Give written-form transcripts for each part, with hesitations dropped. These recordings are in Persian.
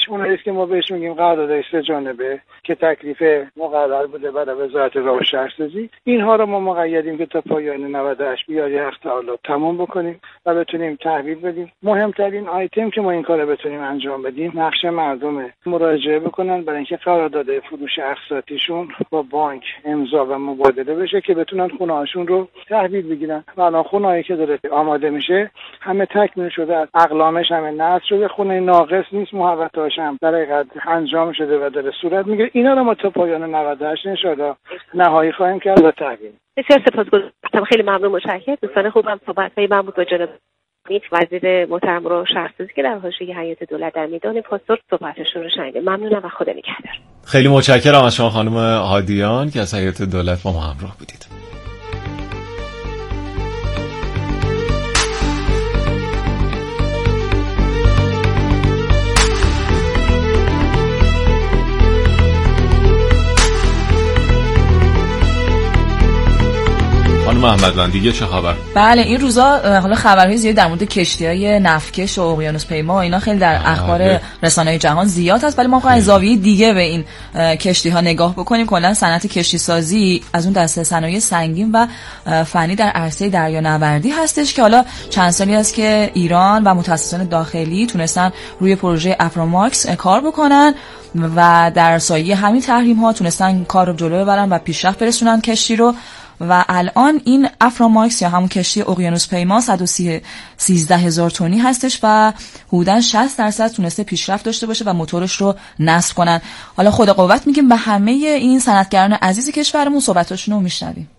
اونایی که ما بهش میگیم قرارداد 3 جانبه که تکلیف مقرر بوده برای وزارت راه و شهرسازی، اینها رو ما مقیدیم که تا پایان 98 بیاری هفت تعهد تمام بکنیم و بتونیم تحویل بدیم. مهمترین آیتم که ما این کارو بتونیم انجام بدیم نقش مردم مراجعه بکنن برای اینکه قرارداد فروش اقساطیشون با بانک امضا و مبادله بشه که بتونن خونه‌هاشون رو تحویل بگیرن. الان خونه‌ای که داره آماده میشه همه تکمیل شده، از اقلامش همه نصب شده، خونه ناقص نیست، محوطه‌اش هم در حقیقت انجام شده و داره صورت میگیره. اینا رو ما تا پایان 98 ان شاءالله نهایی خواهیم کرد و تحویل. بسیار سپاسگزارم، خیلی ممنون، متشکرم. دوستان خوبم صحبت‌های من بود با جناب وزیر محترم راه و شهرسازی که در حاشیه هیئت دولت در میدان پاسدار صحبتشون رو شنیدیم. ممنونم و خدا نگهدار. خیلی متشکرم از شما خانم هادیان که از هیئت دولت با ما همراه بودید. محمد دیگه چه خبر؟ بله این روزا حالا خبرهای زیاد در مورد کشتی‌های نفتکش و اقیانوس‌پیما اینا خیلی در اخبار رسانه‌های جهان زیاد هست، ولی ما از زاویه دیگه به این کشتی‌ها نگاه بکنیم. کلا صنعت کشتی سازی از اون دسته صنایع سنگین و فنی در عرصه دریانوردی هستش که حالا چند سالی است که ایران و متخصصان داخلی تونستن روی پروژه افراماکس کار بکنن و در سایه همین تحریم‌ها تونستن کار رو جلو ببرن و پیشرفت برسونن کشتی رو. و الان این افراماکس یا همون کشتی اقیانوس‌پیما 113,000 تنی هستش و حدوداً 60% تونسته پیشرفت داشته باشه و موتورش رو نصب کنن. حالا خدا قوت میگیم به همه این صنعتگران عزیز کشورمون، صحبتاشون رو میشنویم.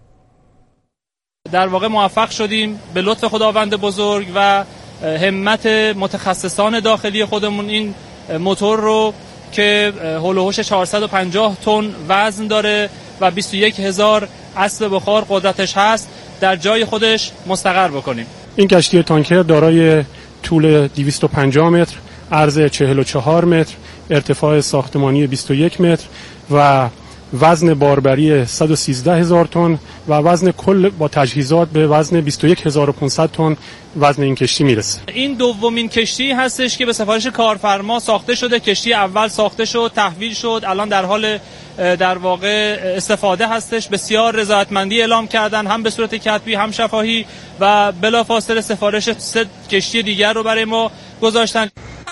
در واقع موفق شدیم به لطف خداوند بزرگ و همت متخصصان داخلی خودمون این موتور رو که هول و هوش 450 تن وزن داره و 21,000 اسب بخار قدرتش هست در جای خودش مستقر بکنیم. این کشتی تانکر دارای طول 250 متر، عرض 44 متر، ارتفاع ساختمانی 21 متر و وزن باربری 113,000 تن و وزن کل با تجهیزات به وزن 21,500 تن وزن این کشتی میرسه. این دومین کشتی هستش که به سفارش کارفرما ساخته شده. کشتی اول ساخته شد، تحویل شد، الان در حال در واقع استفاده هستش. بسیار رضایتمندی اعلام کردن، هم به صورت کتبی هم شفاهی، و بلافاصله سفارش 3 کشتی دیگر رو برای ما گذاشتن.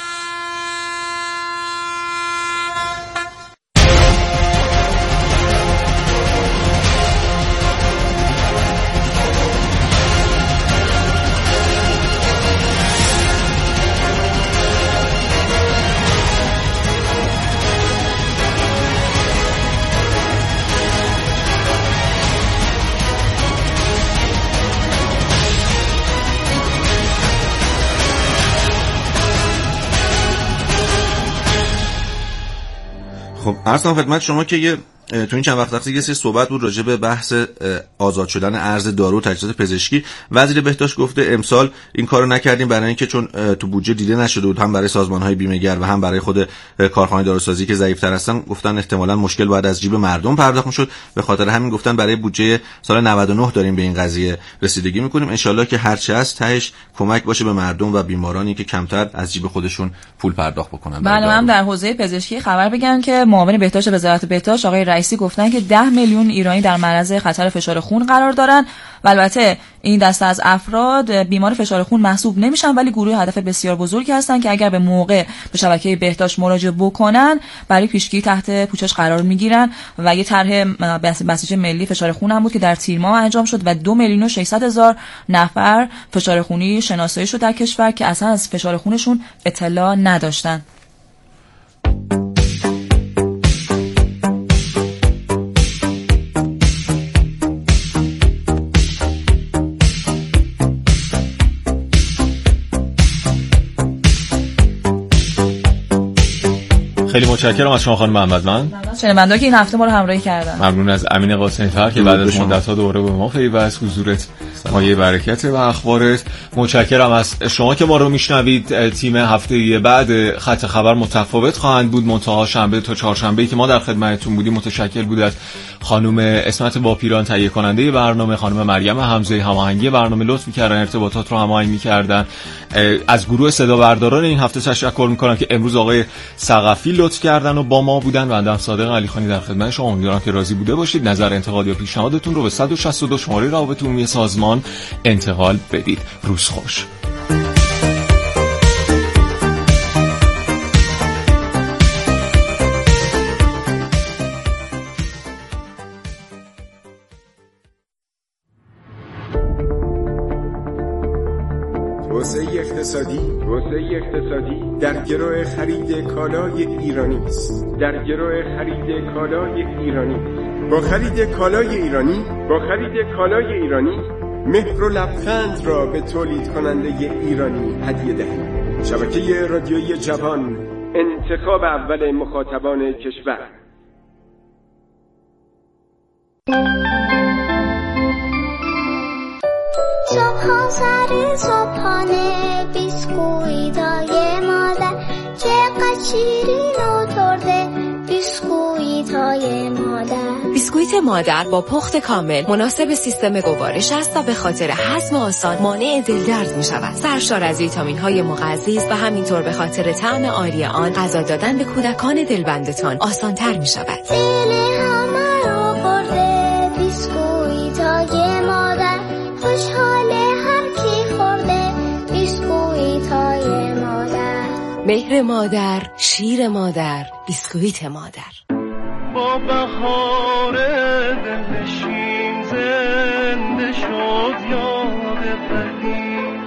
خب عرض خدمت شما که تو این چند وقت یه سری صحبت بود راجع به بحث آزاد شدن ارز دارو و تجهیزات پزشکی. وزیر بهداشت گفته امسال این کارو نکردیم برای اینکه چون تو بودجه دیده نشده بود، هم برای سازمان‌های بیمه‌گر و هم برای خود کارخانه داروسازی که ضعیف‌تر هستن، گفتن احتمالاً مشکل باید از جیب مردم پرداخت می‌شد. به خاطر همین گفتن برای بودجه سال 99 داریم به این قضیه رسیدگی می‌کنیم. ان شاءالله که هر چه هست تهش کمک باشه به مردم و بیمارانی که کمتر از جیب خودشون پول پرداخت بکنن. بله، هم در حوزه پزشکی خبر بگم که معاون بهداشت وزارت بهداشت آقای رئیسی گفتن که 10 میلیون ایرانی در معرض خطر فشار خون قرار دارن و البته این دسته از افراد بیمار فشار خون محسوب نمیشن، ولی گروه هدف بسیار بزرگی هستن که اگر به موقع به شبکه بهداشت مراجعه بکنن برای پیشگیری تحت پوشش قرار میگیرن. و یه طرح بسیج ملی فشار خون هم بود که در تیر ماه انجام شد و 2,600,000 نفر فشار خونی شناسایی شد در کشور که اصلا از فشار خونشون اطلاع نداشتن. خیلی متشکرم از شما خانم محمد. من شنونده که این هفته ما رو همراهی کردن. ممنون از امین قاسمی‌فر که بعد از مدت‌ها دوباره به ما پیوست. حضورت مایه برکت و اخبارت. متشکرم از شما که ما رو میشنوید. تیم هفته بعد خط خبر متفاوت خواهند بود، منتها شنبه تا چهارشنبه‌ای که ما در خدمتتون بودیم متشکر بود از خانم اسمت باپیران تهیه کننده برنامه، خانم مریم حمزه هماهنگی برنامه لطف می‌کردن، ارتباطات رو هماهنگ می‌کردن. از گروه صدا برداران این هفته تشکر می‌کنم که امروز آقای ثقفی لطف کردن و با ما بودن. بنده صادق علیخانی در خدمت شما. امیدوارم که راضی بوده باشید. نظر، انتقاد یا پیشنهادتون رو به 162 شماره روابط عمومی سازمان انتقال بدید. روز خوش. توسعه اقتصادی در گرو خرید کالای ایرانی است. با خرید کالای ایرانی مهر و لبخند را به تولید کننده ایرانی هدیه دهید. شبکه رادیویی جوان، انتخاب اول مخاطبان کشور. صبحانه بیسکویتای مادر چقدر شیرین و ترده بیسکویتای مادر. بیسکویت مادر با پخت کامل مناسب سیستم گوارش است و به خاطر هضم آسان مانع دلدرد می شود. سرشار از ویتامین های مغذی و همینطور به خاطر طعم عالی آن غذا دادن به کودکان دلبندتان آسان تر می شود. دل همه رو برده بیسکویتای مادر، خوشحاله هر کی خورده بیسکویتای مادر. مهر مادر، شیر مادر، بیسکویت مادر. با بهار دلنشین زنده شد یاد قدیم،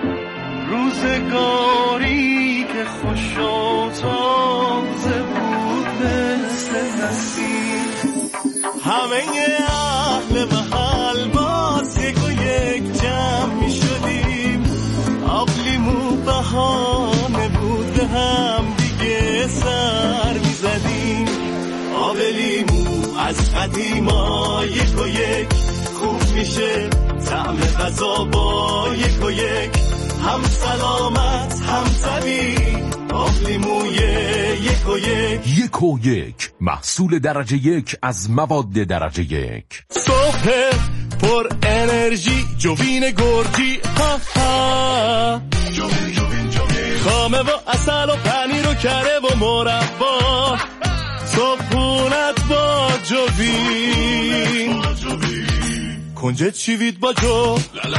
روزگاری که خوش و تازه بود مثل نسیم. همه اهل محل باز یک و یک جمع می شدیم، آب لیمو بهانه بود به هم دیگه سر می زدیم. آب لیمو از قدیما یک و یک خوب میشه، طعم غذا با یک و یک هم سلامت هم طبیعی. آب لیموی یک و یک محصول درجه یک از مواد درجه یک. صبح پر انرژی جوین گرجی، ها ها جوین خامه و اصل و پنیر و کره و مربا، صبحونت با جوین. کنجد چیوید با جو،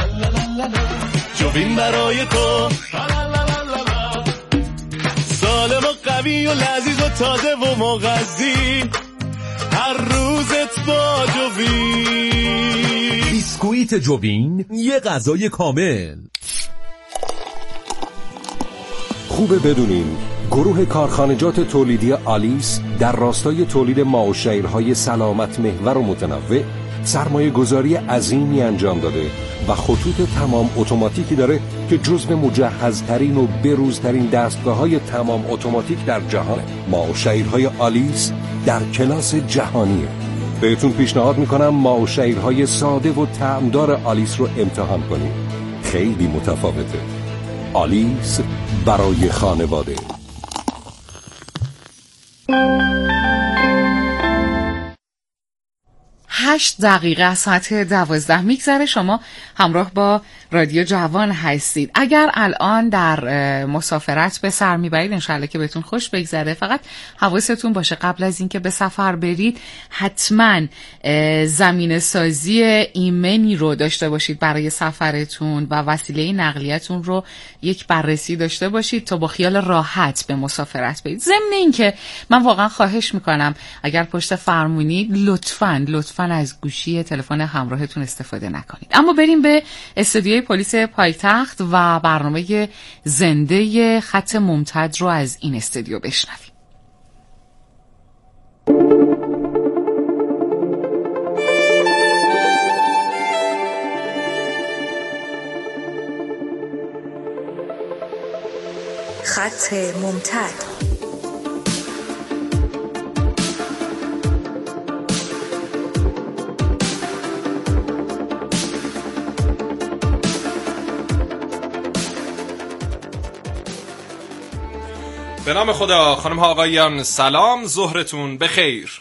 جوین برای تو، سالم و قوی و لذیذ و تازه و مغذی، هر روزت با جوین. بیسکویت جوین، یه غذای کامل. خوبه بدونین گروه کارخانجات تولیدی آلیس در راستای تولید ماه‌وشیرهای سلامت محور و متنوع سرمایه گذاری عظیمی انجام داده و خطوط تمام اتوماتیکی داره که جزو مجهزترین و بروزترین دستگاه‌های تمام اتوماتیک در جهان. ماه‌وشیرهای آلیس در کلاس جهانیه. بهتون پیشنهاد میکنم ماه‌وشیرهای ساده و طعمدار آلیس رو امتحان کنید. خیلی متفاوته. آلیس برای خانواده. 8 دقیقه از ساعت 12 میگذره. شما همراه با رادیو جوان هستید. اگر الان در مسافرت به سر میبرید انشالله که بهتون خوش بگذره. فقط حواستون باشه قبل از اینکه به سفر برید حتما زمینه سازی ایمنی رو داشته باشید برای سفرتون و وسیله نقلیتون رو یک بررسی داشته باشید تا با خیال راحت به مسافرت برید. ضمن اینکه من واقعا خواهش میکنم اگر پشت فرمونید لطفاً از گوشی تلفن همراهتون استفاده نکنید. اما بریم به استودیوی پلیس پایتخت و برنامه زنده خط ممتد رو از این استودیو بشنویم. خط ممتد. به نام خدا. خانم ها آقایان سلام، ظهرتون بخیر.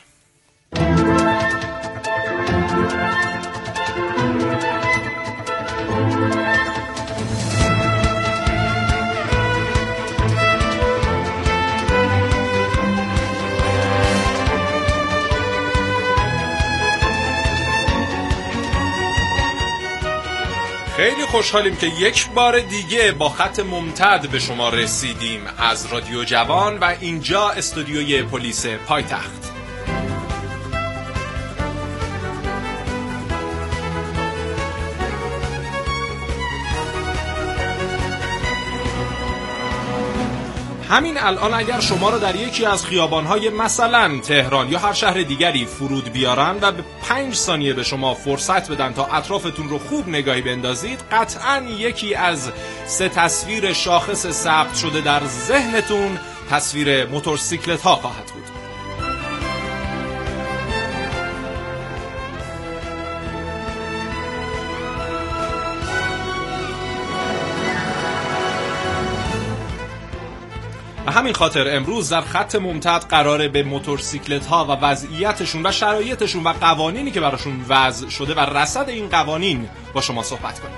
خیلی خوشحالیم که یک بار دیگه با خط ممتد به شما رسیدیم از رادیو جوان و اینجا استودیوی پلیس پایتخت. همین الان اگر شما رو در یکی از خیابان‌های مثلا تهران یا هر شهر دیگری فرود بیارن و به 5 ثانیه به شما فرصت بدن تا اطرافتون رو خوب نگاهی بندازید، قطعاً یکی از 3 تصویر شاخص ثبت شده در ذهنتون تصویر موتورسیکلت‌ها خواهد بود. و همین خاطر امروز در خط ممتد قراره به موتورسیکلت ها و وضعیتشون و شرایطشون و قوانینی که براشون وضع شده و رصد این قوانین با شما صحبت کنیم.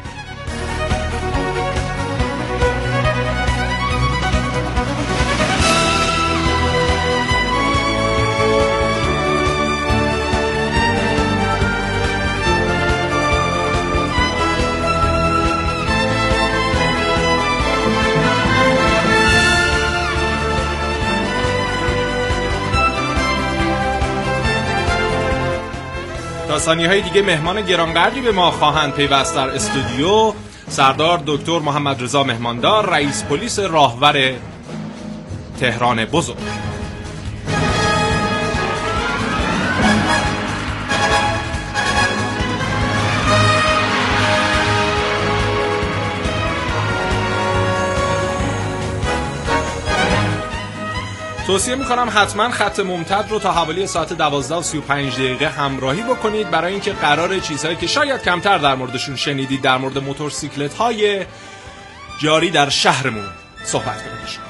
تا ثانیه‌های دیگه مهمان گرانقدری به ما خواهند پیوست در استودیو. سردار دکتر محمد رضا مهماندار، رئیس پلیس راهور تهران بزرگ. توصیه میکنم حتما خط ممتد رو تا حوالی ساعت 12:35 همراهی بکنید، برای اینکه قراره چیزهایی که شاید کمتر در موردشون شنیدید در مورد موتورسیکلت های جاری در شهرمون صحبت کنیم.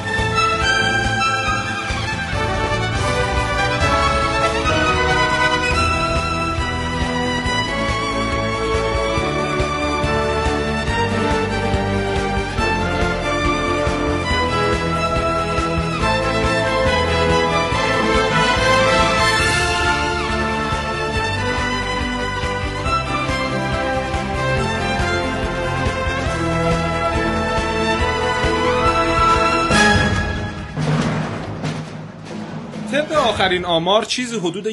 آخرین آمار چیزی حدود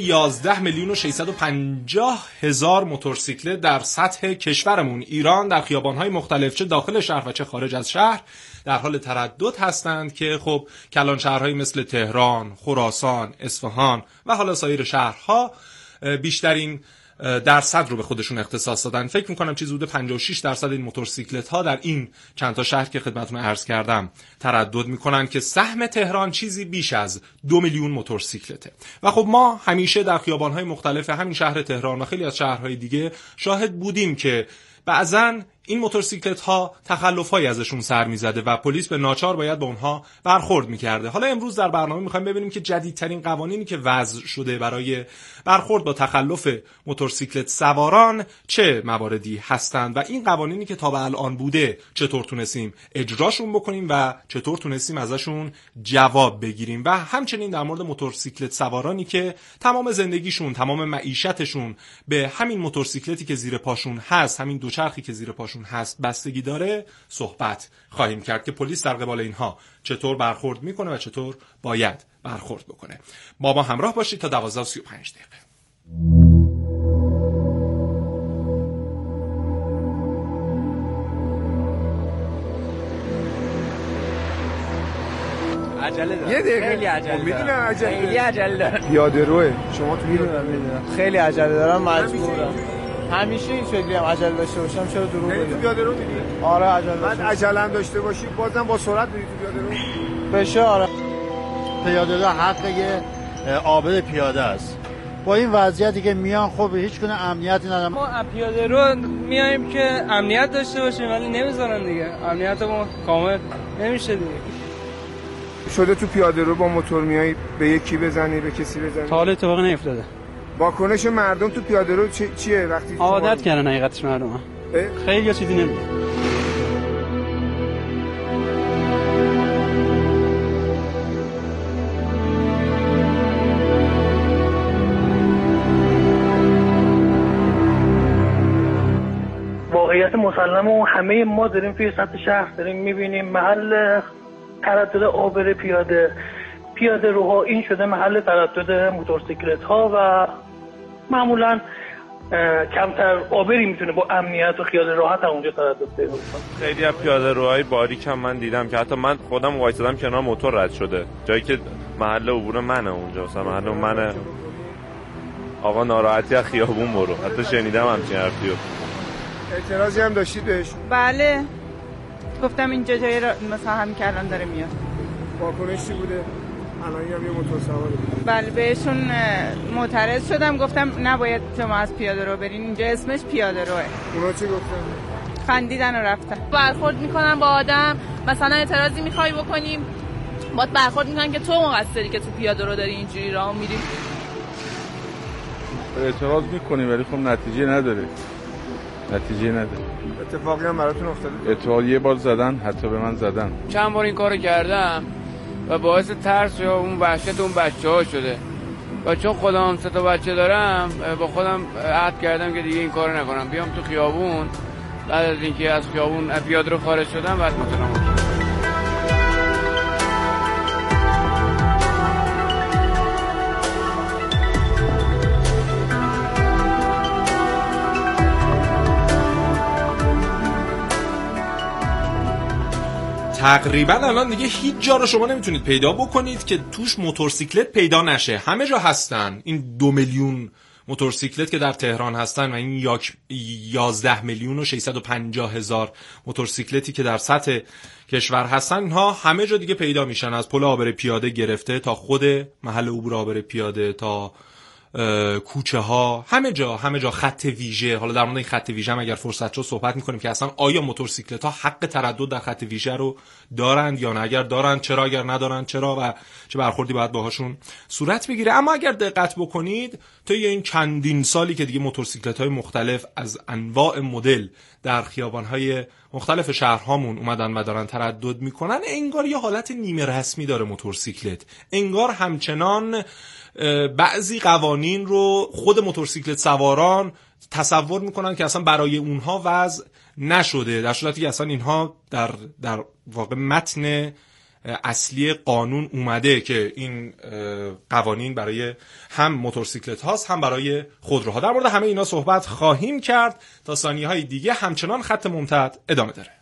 11,650,000 موتورسیکلت در سطح کشورمون ایران در خیابان‌های مختلف چه داخل شهر و چه خارج از شهر در حال تردد هستند که خب کلان شهرهایی مثل تهران، خراسان، اصفهان و حالا سایر شهرها بیشترین درصد رو به خودشون اختصاص دادن. فکر میکنم چیزی حدود 56% این موتورسیکلت ها در این چند تا شهر که خدمتتون عرض کردم تردد میکنن که سهم تهران چیزی بیش از 2 میلیون موتورسیکلته. و خب ما همیشه در خیابان‌های مختلف همین شهر تهران و خیلی از شهرهای دیگه شاهد بودیم که بعضن این موتورسیکلت ها تخلف‌هایی ازشون سر می‌زده و پلیس به ناچار باید با اونها برخورد می‌کرده. حالا امروز در برنامه می‌خوایم ببینیم که جدیدترین قوانینی که وضع شده برای برخورد با تخلف موتورسیکلت سواران چه مواردی هستند و این قوانینی که تا به الان بوده چطور تونستیم اجراشون بکنیم و چطور تونستیم ازشون جواب بگیریم و همچنین در مورد موتورسیکلت سوارانی که تمام زندگیشون، تمام معیشتشون به همین موتورسیکلتی که زیر پاشون هست، همین دوچرخی که زیر پاشون هست بستگی داره صحبت خواهیم کرد که پلیس در قبال اینها چطور برخورد میکنه و چطور باید برخورد بکنه. با ما همراه باشید تا 12:35. عجله دارم. یه دقیقه خیلی عجله دارم. میدونم عجله. خیلی عجله دارم. پیاده روه. شما تو میدونم. خیلی عجله دارم، مجبورم. همیشه این شکلی هم عجله داشته باشم، چرا دروغ بگم؟ تو پیاده رو میری؟ آره عجله داشته. بعد عجله هم داشته باشی بازم با سرعت میری تو پیاده رو؟ بشه آره. پیاده رو حق یه عابر پیاده است. با این وضعیتی که میان خب هیچ گونه امنیتی ندارن. ما پیاده رو میایم که امنیت داشته باشیم ولی نمیذارن دیگه. امنیت ما کامل نمیشه دیگه. شده تو پیاده رو با موتور میای به یکی بزنی، به کسی بزنی؟ تا حالا اتفاق نیفتاده. واکنش مردم تو پیاده رو چیه وقتی عادت کردن حقیقتش مردم؟ خیلی یا چیزی نمیگه. واقعیت مسلم و همه ما داریم توی سطح شهر داریم میبینیم محل تردد عابر پیاده روها این شده محل تردد موتورسیکلت ها و معمولا کمتر عابری میتونه با امنیت و خیال راحت اونجا تردد پیدا کنه. خیلی از پیاده روهای باریک هم من دیدم که حتی من خودم وایسادم کنار موتور رد شده، جایی که محل عبور منه اونجا، مثلا محل منه آقا ناراحتی از خیابون برو. حتی شنیدم همچین حرفیو. اعتراضی هم داشتید بهش؟ بله گفتم اینجا جای مثلا همین که الان داره میاد. واکنش چی بوده؟ الان هم یه موتور سواره. بله بهشون معترض شدم، گفتم نباید شما از پیاده رو برین، اینجا اسمش پیاده روه. اونا چی گفتن؟ خندیدن و رفتن. برخورد میکنن با آدم، مثلا اعتراضی میخوای بکنیم باید برخورد میکنن که تو مقصری که تو پیاده رو داری اینجوری راه میری. اعتراض میکنیم ولی خب نتیجه نداره. اتفاقی هم براتون افتاده؟ اتفاق یه بار زدن، حتی به من زدن. چند بار این کارو کردم و باعث ترس یا اون وحشت اون بچه‌ها شده و چون خودم 3 تا بچه دارم با خودم عهد کردم که دیگه این کارو نکنم، بیام تو خیابون بعد از اینکه از خیابون پیاده رو خارج شدم بعد مثلا تقریبا الان دیگه هیچ جا رو شما نمیتونید پیدا بکنید که توش موتورسیکلت پیدا نشه. همه جا هستن. این 2 میلیون موتورسیکلت که در تهران هستن و این 11 میلیون و 650 هزار موتورسیکلتی که در سطح کشور هستن، اینها همه جا دیگه پیدا میشن، از پل عابر پیاده گرفته تا خود محل عبور عابر پیاده تا کوچه ها، همه جا خط ویژه. حالا در مورد این خط ویژه هم اگر فرصت شد صحبت میکنیم که اصلا آیا موتورسیکلت ها حق تردد در خط ویژه رو دارند یا نه، اگر دارند چرا، اگر ندارند چرا و چه برخوردی باید باهاشون صورت بگیره. اما اگر دقت بکنید طی این چندین سالی که دیگه موتورسیکلت های مختلف از انواع مدل در خیابان های مختلف شهرهامون اومدن و دارن تردد میکنن، انگار یه حالت نیمه رسمی داره موتورسیکلت. انگار همچنان بعضی قوانین رو خود موتورسیکلت سواران تصور میکنن که اصلا برای اونها وضع نشده، در صورتی که اصلا اینها در واقع متن اصلی قانون اومده که این قوانین برای هم موتورسیکلت هاست هم برای خودروها. در مورد همه اینا صحبت خواهیم کرد تا ثانیه‌های دیگه. همچنان خط ممتد ادامه داره.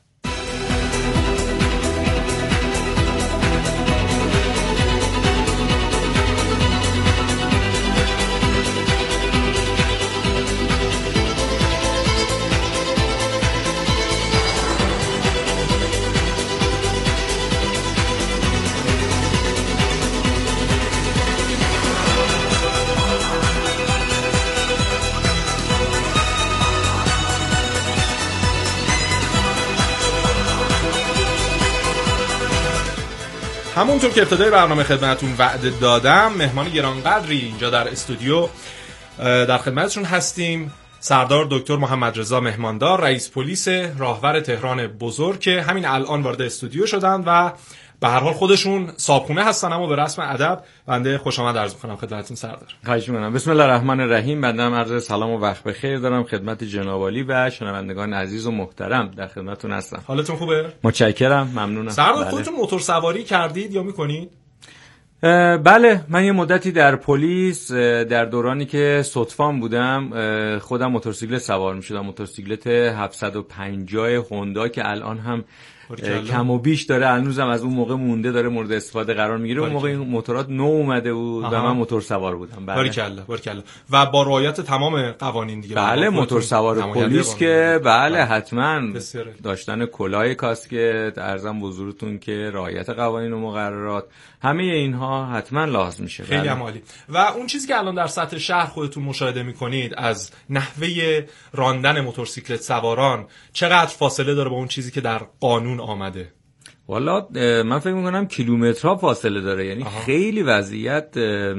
همونطور که ابتدای برنامه خدمتتون وعده دادم، مهمان گرانقدری اینجا در استودیو در خدمتشون هستیم. سردار دکتر محمد رضا مهماندار، رئیس پلیس راهور تهران بزرگ که همین الان وارد استودیو شدن و به هر حال خودشون صاحبخونه هستن، اما به رسم ادب بنده خوش آمد عرض می‌کنم خدمتتون سردار. خواهش می‌کنم. بسم الله الرحمن الرحیم. بنده عرض سلام و وقت بخیر دارم خدمت جناب عالی و شنوندگان عزیز و محترم در خدمتتون هستم. حالتون خوبه؟ متشکرم، ممنونم. سردار خودتون موتور سواری کردید یا می‌کنید؟ بله، من یه مدتی در پلیس در دورانی که صدفان بودم خودم موتورسیکلت سوار می‌شدم، موتورسیکلت 750 هوندا که الان هم کم و بیش داره، هنوزم از اون موقع مونده داره مورد استفاده قرار میگیره. اون موقع این موتورات نو اومده بود و من موتور سوار بودم. بله. باریکلا. و با رعایت تمام قوانین دیگه. بله، موتور سوار پلیس که بله حتما داشتن کلاه کاسک، ارزم حضورتون که رعایت قوانین و مقررات، همه اینها حتما لازم میشه. خیلی عالی. و اون چیزی که الان در سطح شهر خودتون مشاهده میکنید از نحوه راندن موتورسیکلت سواران چقدر فاصله داره با اون چیزی که در قانون آمده؟ والا من فکر میکنم کیلومترها فاصله داره، یعنی خیلی وضعیت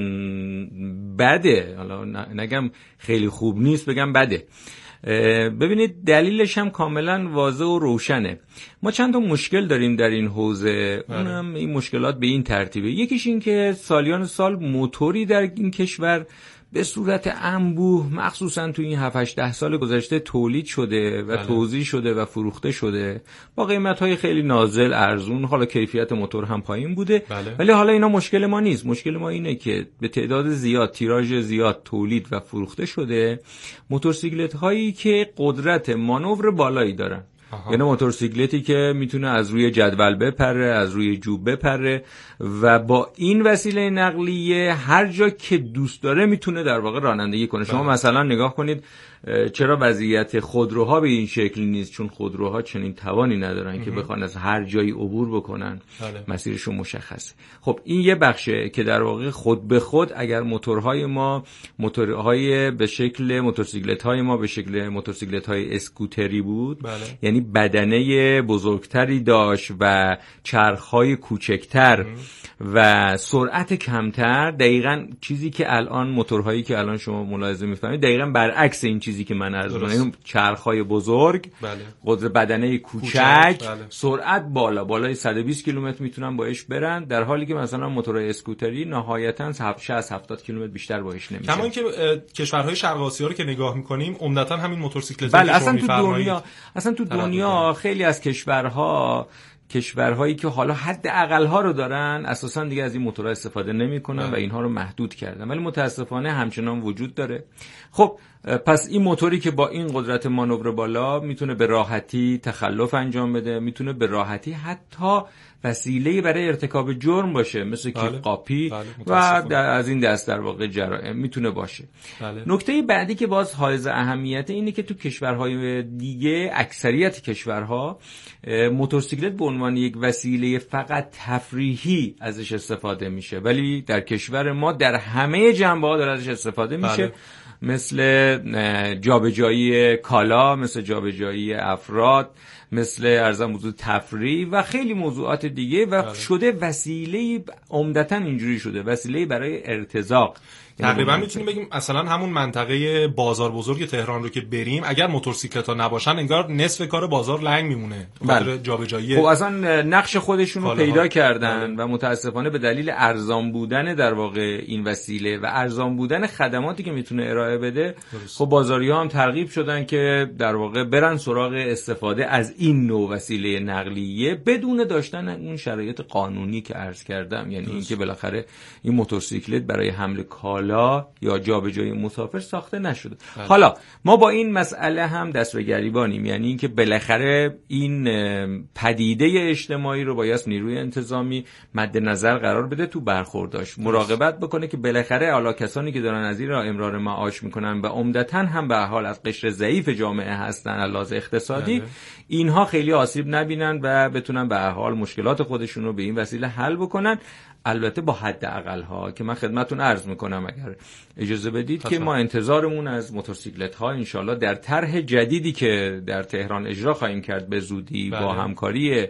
بده. حالا نگم خیلی خوب نیست، بگم بده. ببینید دلیلش هم کاملا واضح و روشنه. ما چند تا مشکل داریم در این حوزه، اونم این مشکلات به این ترتیبه. یکیش این که سالیان سال موتوری در این کشور به صورت انبوه مخصوصا تو این 7-8 سال گذشته تولید شده و توزیع شده و فروخته شده با قیمت‌های خیلی نازل، ارزون. حالا کیفیت موتور هم پایین بوده، ولی حالا اینا مشکل ما نیست. مشکل ما اینه که به تعداد زیاد، تیراژ زیاد تولید و فروخته شده موتورسیکلت هایی که قدرت مانور بالایی دارن. یعنی موتورسیکلتی که میتونه از روی جدول بپره، از روی جوب بپره و با این وسیله نقلیه هر جا که دوست داره میتونه در واقع رانندگی کنه. شما مثلا نگاه کنید چرا وضعیت خودروها به این شکل نیست؟ چون خودروها چنین توانی ندارن که بخوان از هر جایی عبور بکنن، مسیرشون مشخصه. خب این یه بخشه که در واقع خود به خود اگر موتورهای ما موتورهای به شکل موتورسیکلت‌های ما به شکل موتورسیکلت‌های اسکوتری بود، یعنی بدنه بزرگتری داشت و چرخ‌های کوچکتر و سرعت کمتر، دقیقاً چیزی که الان موتورهایی که الان شما ملاحظه می‌فرمایید دقیقاً برعکس این چیزی که من عرض می‌کنم. چرخ‌های بزرگ، قدرت بدنه کوچک، سرعت بالای 120 کیلومتر میتونن باهاش برن، در حالی که مثلا موتورهای اسکوتری نهایتاً 60-70 کیلومتر بیشتر باهاش نمیشه. کما اینکه کشورهای شرق آسیا رو که نگاه می‌کنیم عمدتاً همین موتورسیکلت‌ها که شما می‌فرمایید اصلا تو دنیا خیلی از کشورهایی که حالا حد اقل‌ها رو دارن اساساً دیگه از این موتورها استفاده نمی‌کنن و اینها رو محدود کردن، ولی متاسفانه همچنان وجود داره. خب پس این موتوری که با این قدرت مانور بالا میتونه به راحتی تخلف انجام بده، میتونه به راحتی حتی وسیله برای ارتکاب جرم باشه، مثل که قاپی و از این دست در واقع جرائم میتونه باشه. نکته بعدی که باز حائز اهمیته اینه که تو کشورهای دیگه، اکثریت کشورها، موتورسیکلت به عنوان یک وسیله فقط تفریحی ازش استفاده میشه، ولی در کشور ما در همه جنبه‌ها داره ازش استفاده میشه. مثل جابجایی کالا، مثل جابجایی افراد، مثل ارزم موضوع تفریح و خیلی موضوعات دیگه و شده وسیله، عمدتاً اینجوری شده وسیله برای ارتزاق. تقریبا میتونیم بگیم مثلا همون منطقه بازار بزرگ تهران رو که بریم اگر موتورسیکلت‌ها نباشن انگار نصف کار بازار لنگ میمونه. جابجایی خب اصلا نقش خودشون رو پیدا کردن و متاسفانه به دلیل ارزان بودن در واقع این وسیله و ارزان بودن خدماتی که میتونه ارائه بده، خب بازاری‌ها هم ترغیب شدن که در واقع برن سراغ استفاده از این نوع وسیله نقلیه بدون داشتن اون شرایط قانونی که عرض کردم. یعنی اینکه بالاخره این موتورسیکلت برای حمل کالا یا جابجایی مسافر ساخته نشده. حالا ما با این مسئله هم دست به گریبانیم، یعنی اینکه بالاخره این پدیده اجتماعی رو باید نیروی انتظامی مد نظر قرار بده، تو برخورداش مراقبت بکنه که بالاخره حالا کسانی که دارن از این راه امرار معاش میکنن و عمدتاً هم به حال از قشر ضعیف جامعه هستن از لحاظ اقتصادی، اینها خیلی آسیب نبینن و بتونن به حال مشکلات خودشون رو به این وسیله حل بکنن، البته با حد اقل ها که من خدمتتون عرض میکنم اگر اجازه بدید که ما انتظارمون از موتورسیکلت ها انشالله در طرح جدیدی که در تهران اجرا خواهیم کرد به زودی با همکاری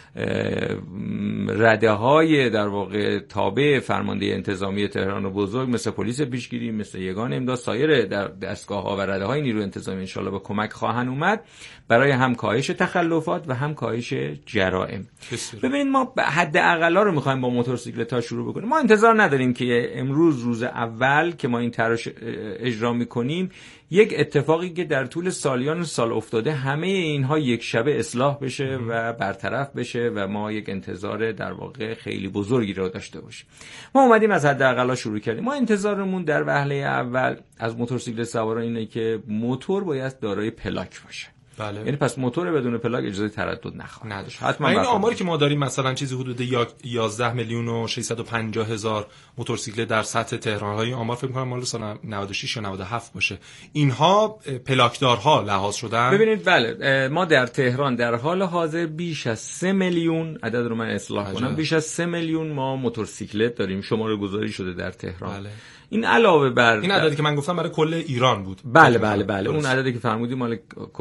رده های در واقع تابع فرمانده انتظامی تهران بزرگ مثل پلیس پیشگیری، مثل یگان امداد، سایر دستگاه ها و رده های نیروی انتظامی انشالله به کمک خواهند اومد برای هم کاهش تخلفات و هم کاهش جرائم. ببینید ما حد اقلا رو میخوایم با موتورسیکلت ها شروع بکنیم. ما انتظار نداریم که امروز روز اول که ما این طرح اجرا میکنیم یک اتفاقی که در طول سالیان سال افتاده همه اینها یک شبه اصلاح بشه و برطرف بشه و ما یک انتظار در واقع خیلی بزرگی رو داشته باشیم. ما اومدیم از حد اقلا شروع کردیم. ما انتظارمون در وهله اول از موتورسیکلت سواران اینه که موتور باید دارای پلاک باشه. بله. یعنی پس موتور بدون پلاک اجازه تردد نخواهد داشت. حتما این آماری که ما داریم مثلا چیزی حدود 11 میلیون و 650 هزار موتورسیکلت در سطح تهران، های آمار فکر می‌کنم مال سال 96 یا 97 باشه، اینها پلاکدارها لحاظ شدن. ببینید بله، ما در تهران در حال حاضر بیش از 3 میلیون، عدد رو من اصلاح کنم، بیش از 3 میلیون ما موتورسیکلت داریم شماره گذاری شده در تهران. بله. این علاوه بر این عددی که من گفتم برای کل ایران بود. بله اون عددی که فرمودیم مال کل کشور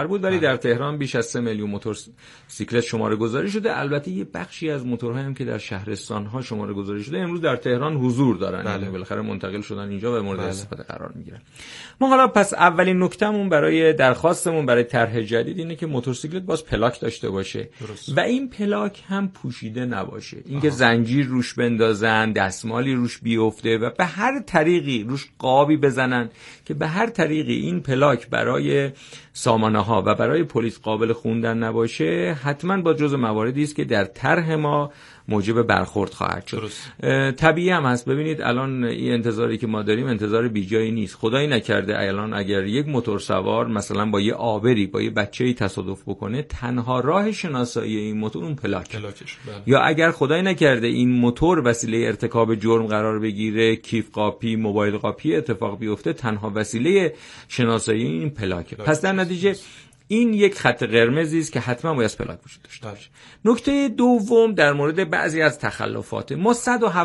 کشور بود، ولی در تهران بیش از 3 میلیون موتورسیکلت شماره گذاری شده. البته یه بخشی از موتورها هم که در شهرستان‌ها شماره گذاری شده امروز در تهران حضور دارن، یعنی بالاخره منتقل شدن اینجا و مورد استفاده قرار میگیرن. ما حالا پس اولین نکتهمون برای درخواستمون برای طرح جدید اینه که موتورسیکلت باز پلاک داشته باشه و این پلاک هم پوشیده نباشه، اینکه زنجیر روش بندازن، دستمالی روش بیفته و به هر طریقی روش قابی بزنن که به هر طریقی این پلاک برای سامانه‌ها و برای پلیس قابل خوندن نباشه، حتما با جزء مواردی است که در طرح ما موجب برخورد خواهد شد. طبیعی هم هست. ببینید الان این انتظاری که ما داریم انتظار بیجایی نیست. خدایی نکرده الان اگر یک موتور سوار مثلا با یه آبری با یه بچه‌ای تصادف بکنه، تنها راه شناسایی این موتور اون پلاکش. یا اگر خدایی نکرده این موتور وسیله ارتکاب جرم قرار بگیره، کیف قاپی، موبایل قاپی اتفاق بیفته، تنها وسیله شناسایی این پلاکه. پس در نتیجه این یک خط قرمزی است که حتما باید پلاک وجود داشته باشه. نکته دوم در مورد بعضی از تخلفات، ما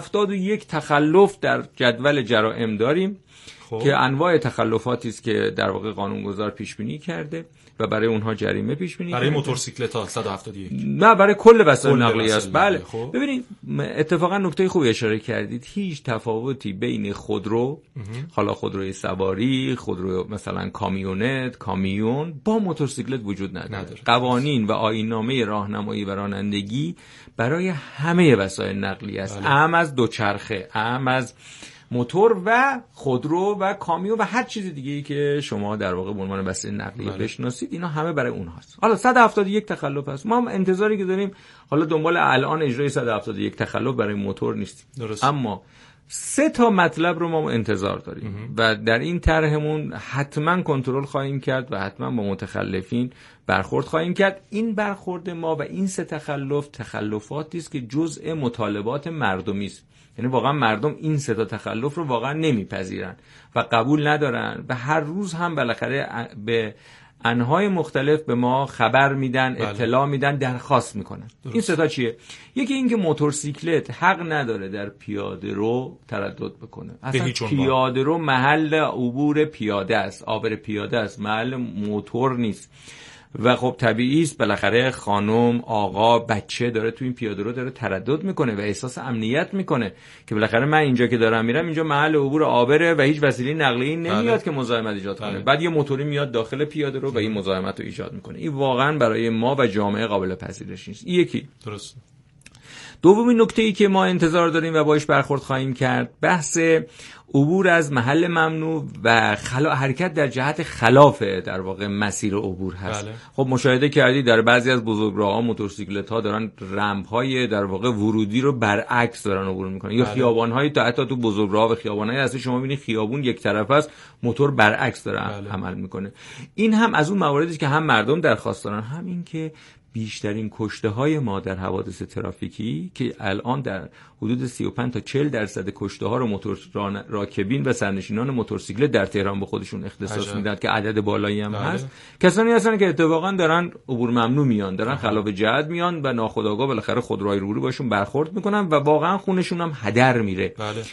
171 تخلف در جدول جرائم داریم که انواع تخلفاتی است که در واقع قانونگذار پیش بینی کرده و برای اونها جریمه پیش بینی برای موتورسیکلت‌ها 171 نه برای کل وسایل نقلیه است. بله ببینید اتفاقا نکته خوبی اشاره کردید، هیچ تفاوتی بین خودرو، حالا خودروی سواری، خودرو مثلا کامیونت، کامیون با موتورسیکلت وجود نداره. قوانین و آیین‌نامه راهنمایی و رانندگی برای همه وسایل نقلیه است، اهم از دوچرخه، اهم از موتور و خودرو و کامیون و هر چیز دیگه‌ای که شما در واقع به عنوان وسیله نقلیه بشناسید، اینا همه برای اونهاست. حالا 171 تخلف هست. ما هم انتظاری که داریم حالا دنبال الان اجرای 171 تخلف برای موتور نیستیم. اما 3 تا مطلب رو ما انتظار داریم و در این طرحمون حتما کنترل خواهیم کرد و حتما با متخلفین برخورد خواهیم کرد. این برخورد ما و این 3 تخلفاتی است که جزء مطالبات مردمی است. یعنی واقعا مردم این 3 تا تخلف رو واقعا نمیپذیرن و قبول ندارن و هر روز هم بالاخره به انهای مختلف به ما خبر میدن، اطلاع میدن، درخواست میکنن. این 3 تا چیه؟ یکی این که موتورسیکلت حق نداره در پیاده رو تردد بکنه. اصلا پیاده رو محل عبور پیاده است، عابر پیاده است، محل موتور نیست. و خب طبیعی است بالاخره خانم، آقا، بچه داره تو این پیاده رو داره تردد میکنه و احساس امنیت میکنه که بالاخره من اینجا که دارم میرم اینجا محل عبور عابره و هیچ وسیله نقلیه‌ای نمیاد که مزاحمت ایجاد کنه. بعد یه موتوری میاد داخل پیاده رو و این مزاحمت رو ایجاد میکنه. این واقعا برای ما و جامعه قابل پذیرش نیست. این یکی. درست. دومین نکته‌ای که ما انتظار داریم و باهاش برخورد خواهیم کرد، بحث عبور از محل ممنوع و حرکت در جهت خلاف در واقع مسیر عبور هست. خب مشاهده کردید در بعضی از بزرگراه‌ها موتورسیکلت‌ها دارن رمپ‌های در واقع ورودی رو برعکس دارن عبور میکنن یا خیابان‌های حتی تو بزرگراه و خیابان‌های اصلی شما می‌بینید خیابون یک طرف است، موتور برعکس داره عمل میکنه. این هم از اون مواردی که هم مردم درخواست دارن، هم این که بیشترین کشته‌های ما در حوادث ترافیکی که الان در حدود 35 تا 40% کشته‌ها رو راکبین و سرنشینان موتورسیکلت در تهران به خودشون اختصاص میدن که عدد بالایی هم هست. کسانی هستن که اتفاقا دارن عبور ممنوع میان، دارن خلاف جهت میان و ناخودآگاه بالاخره خودروهای روبرو باشون برخورد میکنن و واقعا خونشون هم هدر میره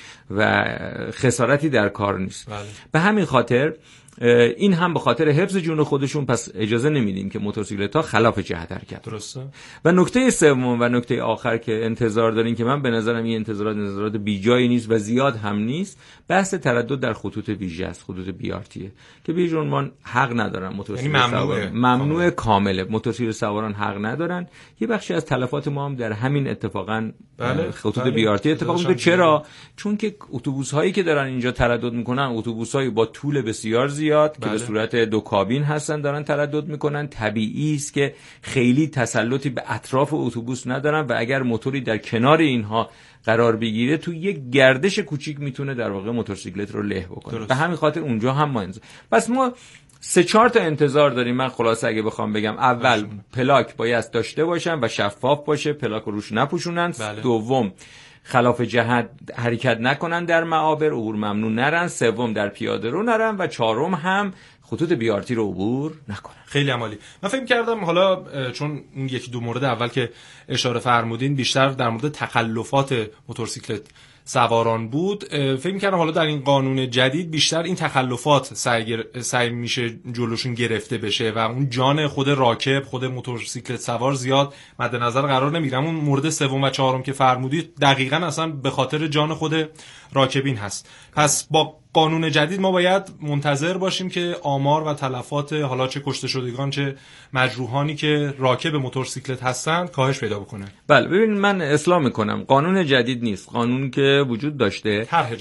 و خسارتی در کار نیست. به همین خاطر این هم به خاطر حفظ جون خودشون پس اجازه نمیدیم که موتورسیکلت‌ها خلاف جهت حرکت. درسته. و نکته سوم و نکته آخر که انتظار داریم که من به نظرم این انتظارات بیجایی نیست و زیاد هم نیست، بحث تردد در خطوط ویژه است، خطوط بیارتیه که به هیچ عنوان حق ندارن موتورسیکلت سواران، ممنوع کامله، موتورسیکلت سواران حق ندارن. یه بخشی از تلفات ما هم در همین اتفاقا خطوط بیارتی اتفاق میفته. چرا؟ چون که اتوبوس‌هایی که دارن اینجا تردد میکنن اتوبوس‌هایی با طول بسیار زیاد که به صورت 2 کابین هستن دارن تردد میکنن. طبیعی است که خیلی تسلطی به اطراف اتوبوس ندارن و اگر موتوری در کنار اینها قرار بگیره تو یک گردش کوچیک میتونه در واقع موتورسیکلت رو له بکنه. به همین خاطر اونجا هم ما پس ما 3-4 تا انتظار داریم. من خلاصه اگه بخوام بگم، اول پلاک باید داشته باشن و شفاف باشه، پلاک رو روش نپوشونن. دوم خلاف جهت حرکت نکنن، در معابر عبور ممنوع نرن. سوم در پیاده رو نرن و چهارم هم خطوط بیارتی رو عبور نکنن. خیلی عالی. من فکر کردم حالا چون این 1-2 مورد اول که اشاره فرمودین بیشتر در مورد تخلفات موتورسیکلت سواران بود. فکر می‌کردم حالا در این قانون جدید بیشتر این تخلفات سعی میشه جلوشون گرفته بشه و اون جان خود راکب، خود موتورسیکلت سوار زیاد مد نظر قرار نمیگیره. اون مورد سوم و چهارم که فرمودید دقیقاً اصلا به خاطر جان خود راکبین هست. پس با قانون جدید ما باید منتظر باشیم که آمار و تلفات حالا چه کشته شدگان چه مجروحانی که راکب موتورسیکلت هستند کاهش پیدا بکنه. بله ببین من اصلاح میکنم، قانون جدید نیست، قانون که وجود داشته